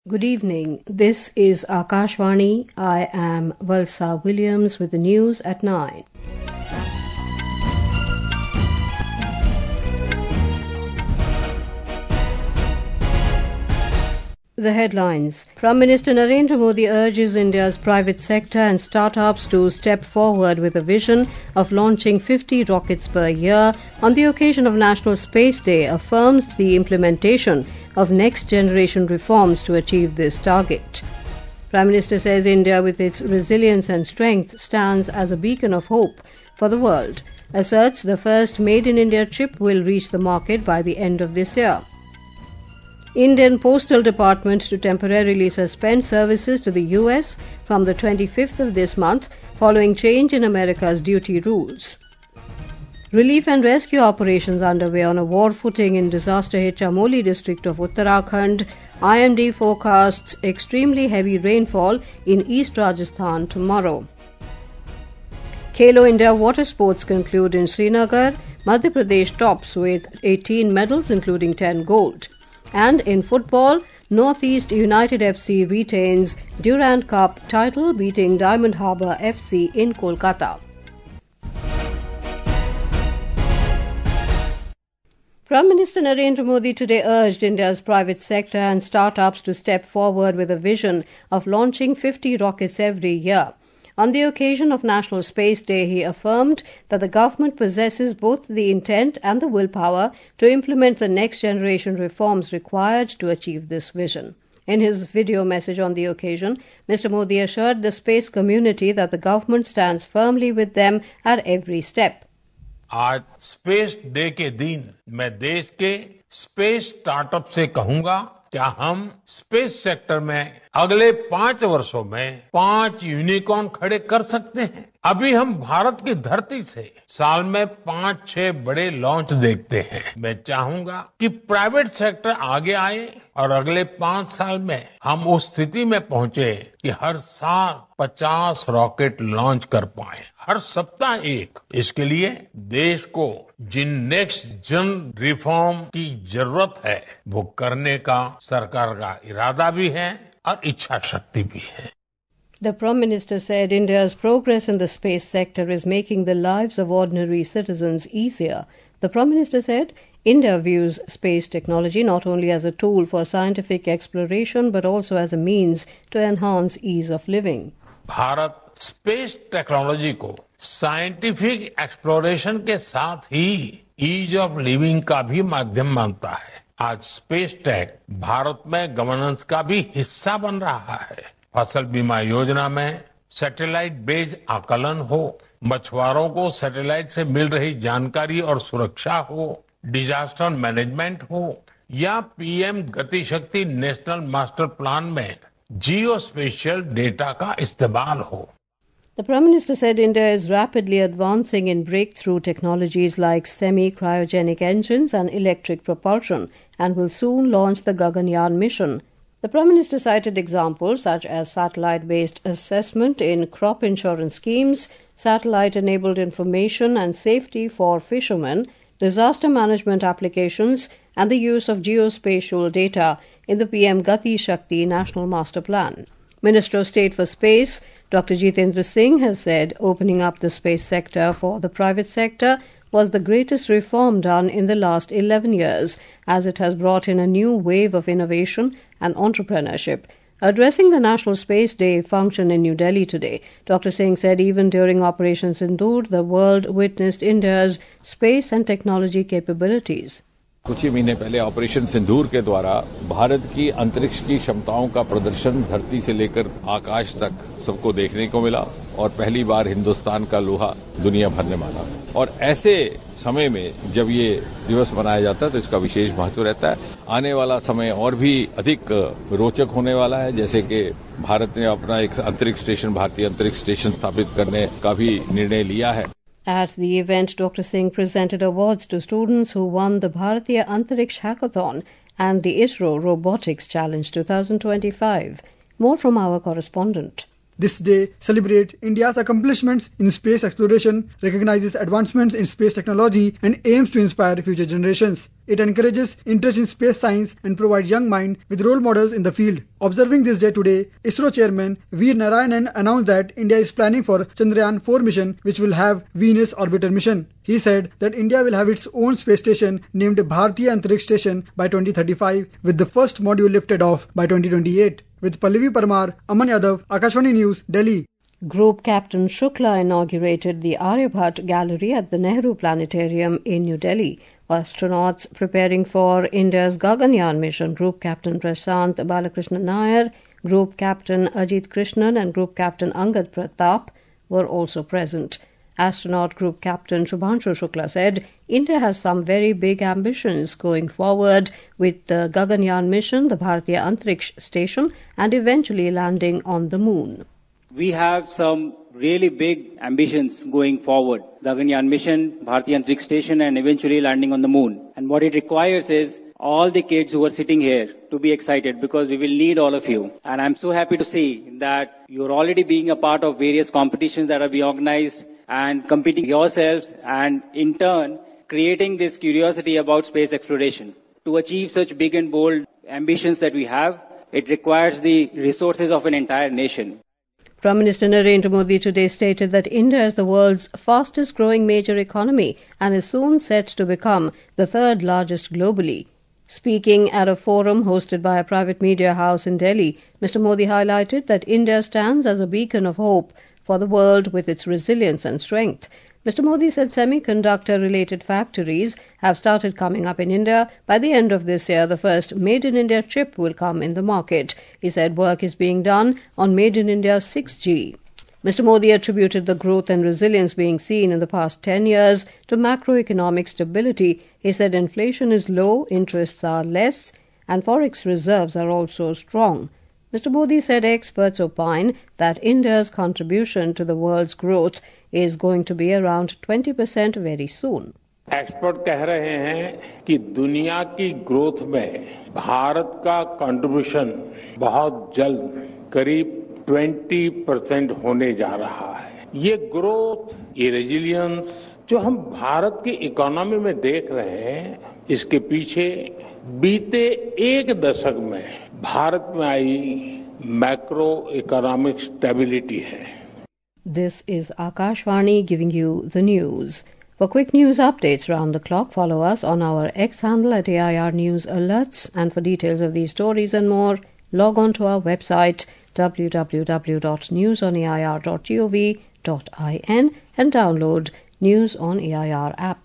Good evening. This is Akashvani. I am Valsa Williams with the news at 9. The headlines. Prime Minister Narendra Modi urges India's private sector and startups to step forward with a vision of launching 50 rockets per year on the occasion of National Space Day, affirms the implementation of next-generation reforms to achieve this target. Prime Minister says India, with its resilience and strength, stands as a beacon of hope for the world. Asserts the first made-in-India chip will reach the market by the end of this year. Indian Postal Department to temporarily suspend services to the US from the 25th of this month following change in America's duty rules. Relief and rescue operations underway on a war footing in disaster-hit Chamoli district of Uttarakhand. IMD forecasts extremely heavy rainfall in East Rajasthan tomorrow. Khelo India water sports conclude in Srinagar. Madhya Pradesh tops with 18 medals including 10 gold. And in football, Northeast United FC retains Durand Cup title, beating Diamond Harbour FC in Kolkata. Prime Minister Narendra Modi today urged India's private sector and startups to step forward with a vision of launching 50 rockets every year. On the occasion of National Space Day, he affirmed that the government possesses both the intent and the willpower to implement the next-generation reforms required to achieve this vision. In his video message on the occasion, Mr. Modi assured the space community that the government stands firmly with them at every step. आज space day के दिन मैं देश के space startup से कहूंगा, क्या हम स्पेस सेक्टर में अगले 5 वर्षों में 5 यूनिकॉर्न खड़े कर सकते हैं? अभी हम भारत की धरती से साल में 5-6 बड़े लॉन्च देखते हैं। मैं चाहूंगा कि प्राइवेट सेक्टर आगे आए और अगले 5 साल में हम उस स्थिति में पहुंचे कि हर साल 50 रॉकेट लॉन्च कर पाए, हर सप्ताह एक। इसके लिए देश को जिन नेक्स्ट जन रिफॉर्म की जरूरत है वो करने का सरकार का इरादा भी है और इच्छा शक्ति भी है। The Prime Minister said India's progress in the space sector is making the lives of ordinary citizens easier. The Prime Minister said India views space technology not only as a tool for scientific exploration but also as a means to enhance ease of living. Bharat space technology को scientific exploration के साथ ही ease of living का भी माध्यम मानता है। आज space tech Bharat में गवर्नेंस का भी हिस्सा बन रहा है। फसल बीमा योजना में सैटेलाइट बेस्ड आकलन हो, मछुआरों को सैटेलाइट से मिल रही जानकारी और सुरक्षा हो, डिजास्टर मैनेजमेंट हो या पीएम गति शक्ति नेशनल मास्टर प्लान में जियो स्पेशियल डेटा का इस्तेमाल हो। The Prime Minister said India is rapidly advancing in breakthrough technologies like semi-cryogenic engines and electric propulsion and will soon launch the Gaganyaan mission. The Prime Minister cited examples such as satellite-based assessment in crop insurance schemes, satellite-enabled information and safety for fishermen, disaster management applications, and the use of geospatial data in the PM Gati Shakti National Master Plan. Minister of State for Space, Dr. Jitendra Singh, has said opening up the space sector for the private sector was the greatest reform done in the last 11 years, as it has brought in a new wave of innovation and entrepreneurship. Addressing the National Space Day function in New Delhi today, Dr. Singh said even during Operation Sindoor, the world witnessed India's space and technology capabilities. कुछ ही महीने पहले operation सिंदूर के द्वारा भारत की अंतरिक्ष की क्षमताओं का प्रदर्शन धरती से लेकर आकाश तक सबको देखने को मिला और पहली बार हिंदुस्तान का लोहा दुनिया भर ने माना। और ऐसे समय में जब ये दिवस मनाया जाता है तो इसका विशेष महत्व रहता है। आने वाला समय और भी अधिक रोचक होने वाला है, जैसे कि भारत ने अपना एक अंतरिक्ष स्टेशन, भारतीय अंतरिक्ष स्टेशन स्थापित करने का भी निर्णय लिया है। At the event, Dr. Singh presented awards to students who won the Bharatiya Antariksh Hackathon and the ISRO Robotics Challenge 2025. More from our correspondent. This day celebrates India's accomplishments in space exploration, recognizes advancements in space technology, and aims to inspire future generations. it encourages interest in space science and provides young minds with role models in the field. Observing this day today, ISRO chairman V. Narayanan announced that India is planning for Chandrayaan 4 mission, which will have Venus orbiter mission. He said that India will have its own space station named Bharatiya Antariksh Station by 2035, with the first module lifted off by 2028. With Pallavi Parmar, Aman Yadav, Akashvani News, Delhi. Group Captain Shukla inaugurated the Aryabhat Gallery at the Nehru Planetarium in New Delhi. Astronauts preparing for India's Gaganyaan mission, Group Captain Prashant Balakrishnan Nair, Group Captain Ajit Krishnan and Group Captain Angad Pratap were also present. Astronaut Group Captain Shubhanshu Shukla said India has some very big ambitions going forward with the Gaganyaan mission, the Bharatiya Antariksh Station, and eventually landing on the moon. We have some really big ambitions going forward. Gaganyaan mission, Bharatiya Antariksh Station, and eventually landing on the moon. And what it requires is all the kids who are sitting here to be excited, because we will need all of you. And I'm so happy to see that you're already being a part of various competitions that are being organized and competing yourselves, and in turn creating this curiosity about space exploration. To achieve such big and bold ambitions that we have, it requires the resources of an entire nation. Prime Minister Narendra Modi today stated that India is the world's fastest growing major economy and is soon set to become the third largest globally. Speaking at a forum hosted by a private media house in Delhi, Mr. Modi highlighted that India stands as a beacon of hope for the world with its resilience and strength. Mr. Modi said semiconductor-related factories have started coming up in India. By the end of this year, the first Made in India chip will come in the market. He said work is being done on Made in India 6G. Mr. Modi attributed the growth and resilience being seen in the past 10 years to macroeconomic stability. He said inflation is low, interests are less, and forex reserves are also strong. Mr. Modi said experts opine that India's contribution to the world's growth is going to be around 20% very soon. Expert कह रहे हैं कि दुनिया की growth में भारत का contribution बहुत जल्द करीब 20% होने जा रहा है. ये ग्रोथ, ये रेजिलियंस जो हम भारत की इकोनॉमी में देख रहे हैं, इसके पीछे बीते एक दशक में भारत में आई मैक्रो इकोनॉमिक स्टेबिलिटी है. This is Akashvani giving you the news. For quick news updates round the clock, follow us on our X handle at AIR News Alerts. And for details of these stories and more, log on to our website www.newsonair.gov.in and download News on AIR app.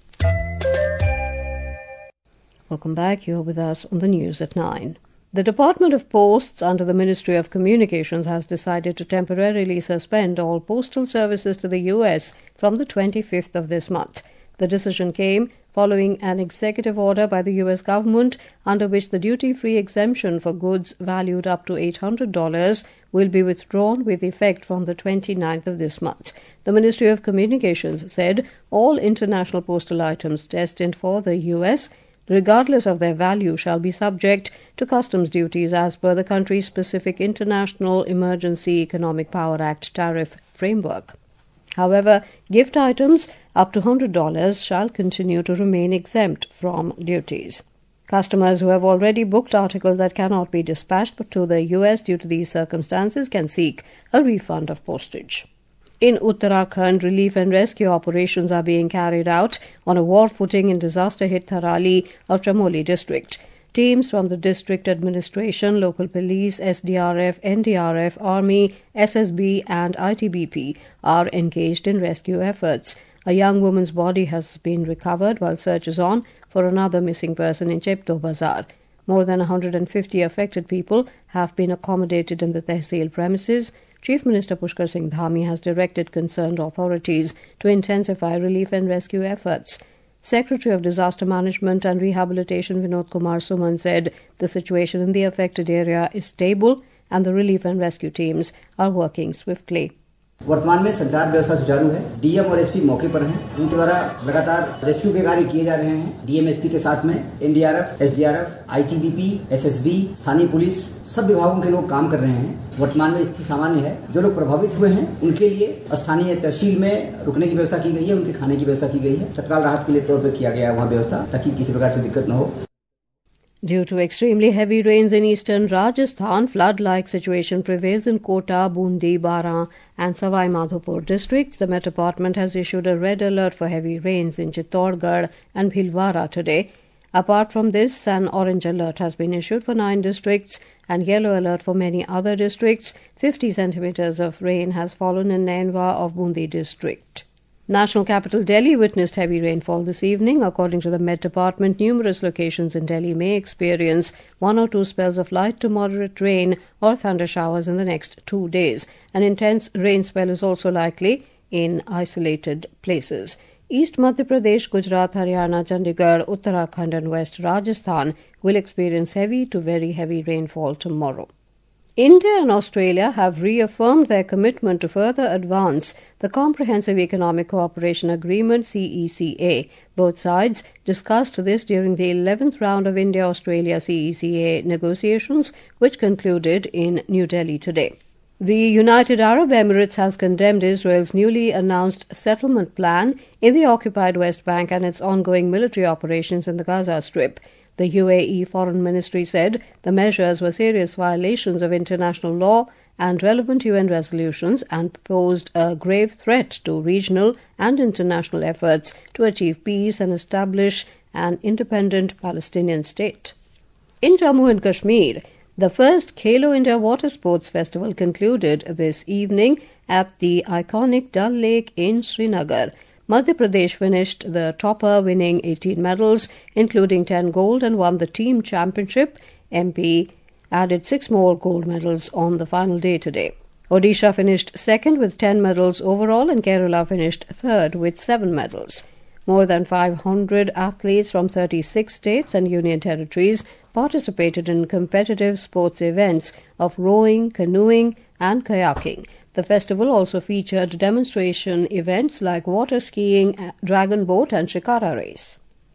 Welcome back. You're with us on the news at 9. The Department of Posts under the Ministry of Communications has decided to temporarily suspend all postal services to the US from the 25th of this month. The decision came following an executive order by the US government under which the duty-free exemption for goods valued up to $800 will be withdrawn with effect from the 29th of this month. The Ministry of Communications said all international postal items destined for the US, regardless of their value, shall be subject to customs duties as per the country's specific International Emergency Economic Power Act tariff framework. However, gift items up to $100 shall continue to remain exempt from duties. Customers who have already booked articles that cannot be dispatched to the US due to these circumstances can seek a refund of postage. In Uttarakhand, relief and rescue operations are being carried out on a war footing in disaster-hit Tharali of Chamoli district. Teams from the district administration, local police, SDRF, NDRF, Army, SSB and ITBP are engaged in rescue efforts. A young woman's body has been recovered while search is on for another missing person in Chepto Bazar. More than 150 affected people have been accommodated in the Tehsil premises. Chief Minister Pushkar Singh Dhami has directed concerned authorities to intensify relief and rescue efforts. Secretary of Disaster Management and Rehabilitation Vinod Kumar Suman said the situation in the affected area is stable and the relief and rescue teams are working swiftly. वर्तमान में संचार व्यवस्था सुचारू है। DM और SP मौके पर हैं। उनके द्वारा लगातार रेस्क्यू के कार्य किए जा रहे हैं। डीएम एसपी के साथ में एनडीआरएफ, एसडीआरएफ, आईटीबीपी, एसएसबी, स्थानीय पुलिस, सब विभागों के लोग काम कर रहे हैं। वर्तमान में स्थिति सामान्य है। जो लोग प्रभावित हुए हैं उनके लिए स्थानीय तहसील में रुकने की व्यवस्था की गई है, उनके खाने की व्यवस्था की गई है। तत्काल राहत के लिए तौर पर किया गया है वहाँ व्यवस्था, ताकि किसी प्रकार से दिक्कत न हो। Due to extremely heavy rains in eastern Rajasthan, flood-like situation prevails in Kota, Bundi, Baran and Savai Madhopur districts. The Met Department has issued a red alert for heavy rains in Chittorgarh and Bhilwara today. Apart from this, an orange alert has been issued for 9 districts and yellow alert for many other districts. 50 centimeters of rain has fallen in Nainwa of Bundi district. National capital Delhi witnessed heavy rainfall this evening. According to the Met Department, numerous locations in Delhi may experience 1 or 2 spells of light to moderate rain or thunder showers in the next 2 days. An intense rain spell is also likely in isolated places. East Madhya Pradesh, Gujarat, Haryana, Chandigarh, Uttarakhand and West Rajasthan will experience heavy to very heavy rainfall tomorrow. India and Australia have reaffirmed their commitment to further advance the Comprehensive Economic Cooperation Agreement (CECA). Both sides discussed this during the 11th round of India-Australia CECA negotiations, which concluded in New Delhi today. The United Arab Emirates has condemned Israel's newly announced settlement plan in the occupied West Bank and its ongoing military operations in the Gaza Strip. The UAE Foreign Ministry said the measures were serious violations of international law and relevant UN resolutions and posed a grave threat to regional and international efforts to achieve peace and establish an independent Palestinian state. In Jammu and Kashmir, the first Khelo India Water Sports Festival concluded this evening at the iconic Dal Lake in Srinagar. Madhya Pradesh finished the topper, winning 18 medals, including 10 gold, and won the team championship. MP added 6 more gold medals on the final day today. Odisha finished second with 10 medals overall, and Kerala finished third with 7 medals. More than 500 athletes from 36 states and union territories participated in competitive sports events of rowing, canoeing, and kayaking. The festival also featured demonstration events like water skiing, dragon boat and shikara race.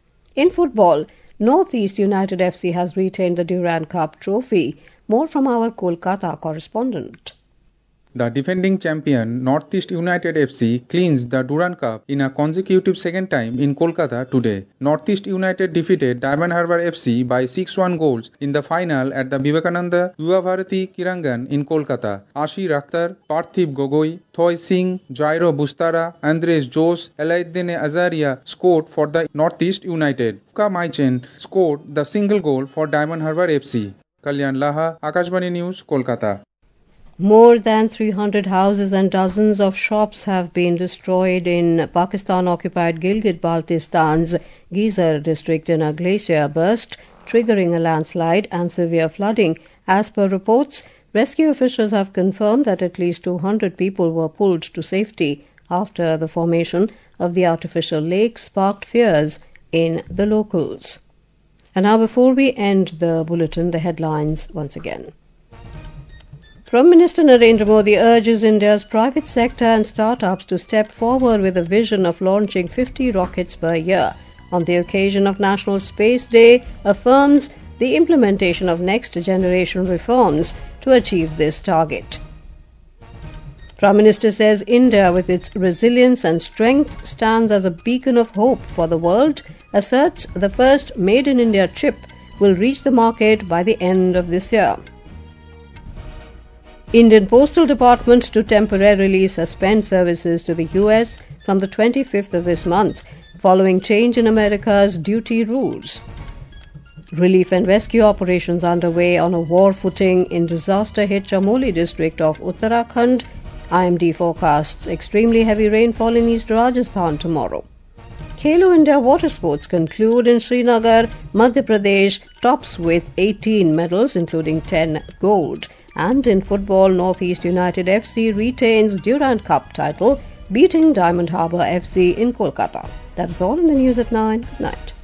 In football, Northeast United FC has retained the Durand Cup trophy. More from our Kolkata correspondent. The defending champion Northeast United FC clinched the Durand Cup in a consecutive second time in Kolkata today. Northeast United defeated Diamond Harbour FC by 6-1 goals in the final at the Vivekananda Yuva Bharati Kirangan in Kolkata. Ashir Akhtar, Parthiv Gogoi, Thoy Singh, Jairo Bustara, Andres Jose, Elaiddine Azaria scored for the Northeast United. Ka Maichen scored the single goal for Diamond Harbour FC. Kalyan Laha, Akashvani News, Kolkata. More than 300 houses and dozens of shops have been destroyed in Pakistan-occupied Gilgit-Baltistan's Gizar district in a glacier burst, triggering a landslide and severe flooding. As per reports, rescue officials have confirmed that at least 200 people were pulled to safety after the formation of the artificial lake sparked fears in the locals. And now, before we end the bulletin, the headlines once again. Prime Minister Narendra Modi urges India's private sector and startups to step forward with a vision of launching 50 rockets per year. On the occasion of National Space Day, affirms the implementation of next-generation reforms to achieve this target. Prime Minister says India, with its resilience and strength, stands as a beacon of hope for the world, asserts the first Made in India chip will reach the market by the end of this year. Indian Postal Department to temporarily suspend services to the US from the 25th of this month, following change in America's duty rules. Relief and rescue operations underway on a war footing in disaster-hit Chamoli district of Uttarakhand. IMD forecasts extremely heavy rainfall in East Rajasthan tomorrow. Khelo India Water Sports conclude in Srinagar. Madhya Pradesh tops with 18 medals, including 10 gold. And in football, Northeast United FC retains Durand Cup title, beating Diamond Harbour FC in Kolkata. That's all in the news at 9. Night.